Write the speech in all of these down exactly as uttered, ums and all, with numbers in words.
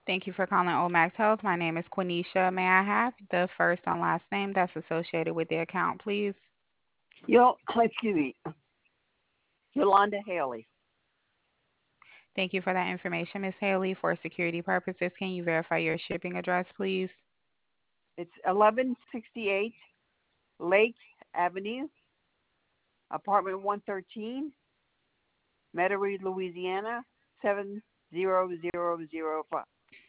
Thank you for calling Omax Health. My name is Quenisha. May I have the first and last name that's associated with the account, please? Yo, excuse me, Yolanda Haley. Thank you for that information, Miss Haley. For security purposes, can you verify your shipping address, please? It's eleven sixty-eight Lake Avenue, apartment one thirteen, Metairie, Louisiana, seven zero zero zero five.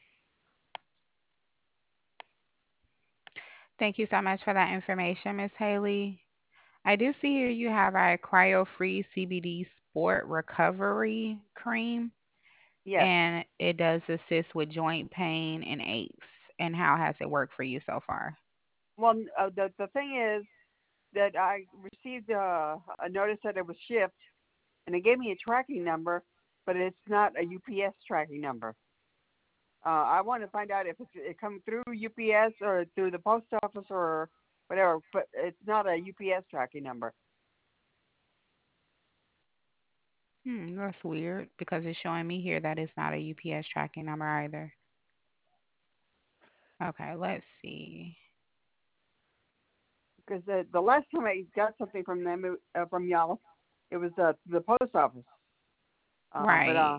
Thank you so much for that information, Miss Haley. I do see here you have our cryo-free C B D Sport Recovery Cream, Yes. and it does assist with joint pain and aches. And how has it worked for you so far? Well, uh, the the thing is that I received a, a notice that it was shipped, and it gave me a tracking number, but it's not a U P S tracking number. Uh, I want to find out if it's, it comes through U P S or through the post office or whatever, but it's not a U P S tracking number. Hmm, that's weird because it's showing me here that it's not a U P S tracking number either. Okay, let's see. Because the the last time I got something from them uh, from y'all, it was uh, the post office. Uh, but uh, Right.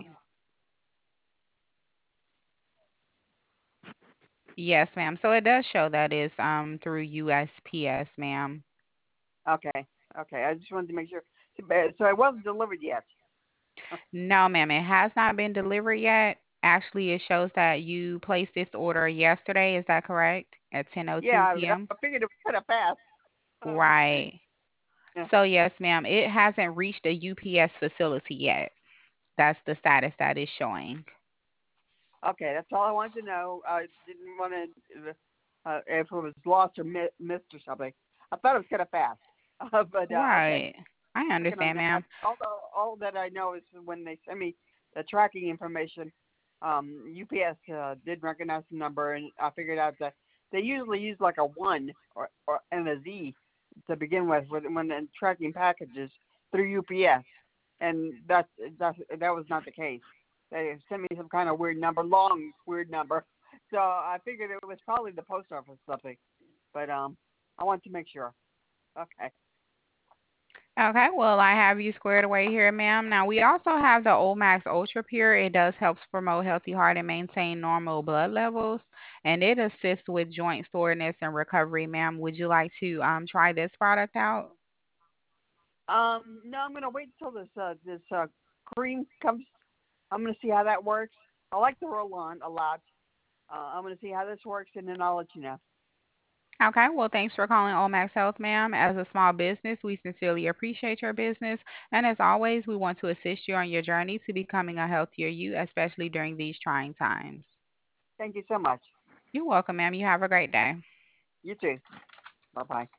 Yes, ma'am. So it does show that it's um through U S P S, ma'am. okay, okay. I just wanted to make sure. So it wasn't delivered yet. No, ma'am, it has not been delivered yet. Actually, it shows that you placed this order yesterday. Is that correct? At Yeah, ten oh two I, p.m. I figured it was kind of fast. Right. Yeah. So yes, ma'am, it hasn't reached a U P S facility yet. That's the status that is showing. Okay, that's all I wanted to know. I didn't want to uh, if it was lost or mi- missed or something. I thought it was kind of fast, uh, but uh, okay. Right. I Working on understand, that. ma'am. All the, all that I know is when they send me the tracking information, um, U P S uh, did recognize the number, and I figured out that they usually use like a one or, or and a Z to begin with when when they're tracking packages through U P S, and that that that was not the case. They sent me some kind of weird number, long weird number. So I figured it was probably the post office or something, but um, I want to make sure. Okay. Okay, well, I have you squared away here, ma'am. Now, we also have the Omax Ultra Pure. It does help promote healthy heart and maintain normal blood levels, and it assists with joint soreness and recovery, ma'am. Would you like to um try this product out? Um, no, I'm gonna wait until this uh, this uh, cream comes. I'm gonna see how that works. I like the roll on a lot. Uh, I'm gonna see how this works, and then I'll let you know. Okay, well, thanks for calling Omax Health, ma'am. As a small business, we sincerely appreciate your business, and as always, we want to assist you on your journey to becoming a healthier you, especially during these trying times. Thank you so much. You're welcome, ma'am. You have a great day. You too. Bye bye.